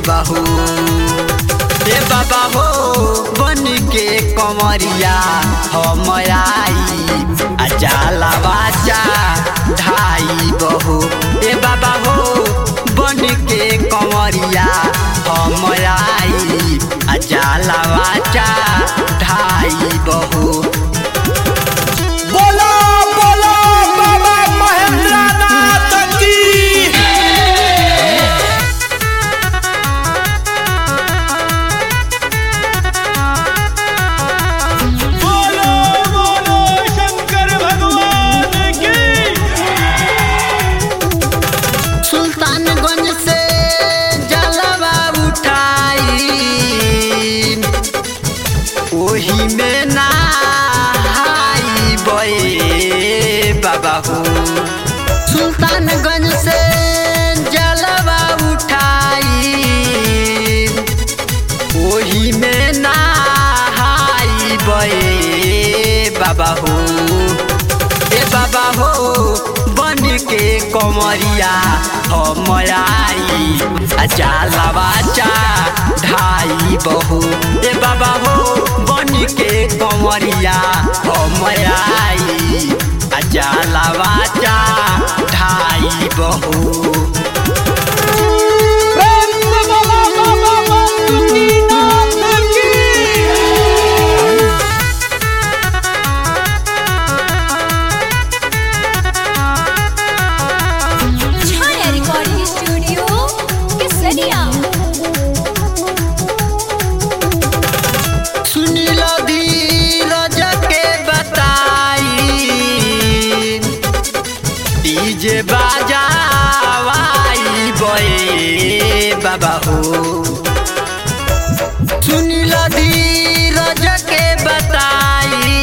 बाबा हो ए बाबा हो बन के कमरिया हम आई अजालावा ढाई बहो ए बाबा हो बन के कमरिया हम आई अजालावा ढाई बहो। बोलो बोलो बाबा महेंद्रनाथ की। बोलो बोलो शंकर भगवान की। सुल्तानगंज से जलवा उठाई ओही में नहाई बे बाबा हो सुल्तानगंज से जलवा उठाई ओही में नहाई बे बाबा हो ए बाबा हो बन के कमरिया हम आई अजालावा ढाई बहो ए बाबा हो बन के कमरिया हम आई अजालावा ढाई बहो। प्रेम से बोलो बाबा बासुकीनाथ की। छाया रिकॉर्डिंग स्टूडियो केसरिया। सुनिल धीरज के बताई डीजे बाजावाई बे बाबा हो सुनिल धीरज के बताई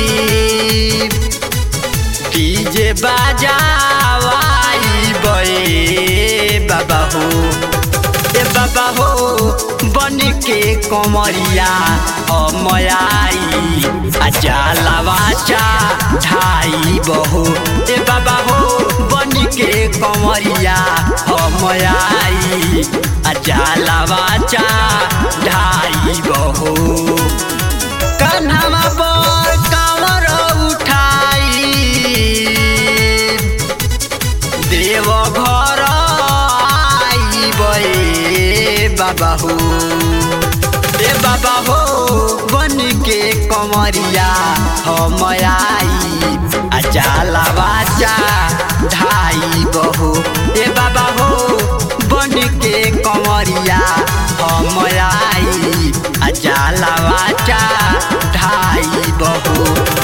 डीजे बाजावाई बे बाबा हो ए बाबा हो बन के कमरिया हम आई अजालावा ढाई बहो ए बाबा हो बन के कमरिया हम आई अजालावा ढाई बहो। कान्हा पर कांवर उठाई देव घर आई बे बाबा हो ए बाबा हो बन के कमरिया हम आई अजालावा ढाई बहो ए बाबा हो बन के कमरिया हम आई अजालावा ढाई बहो।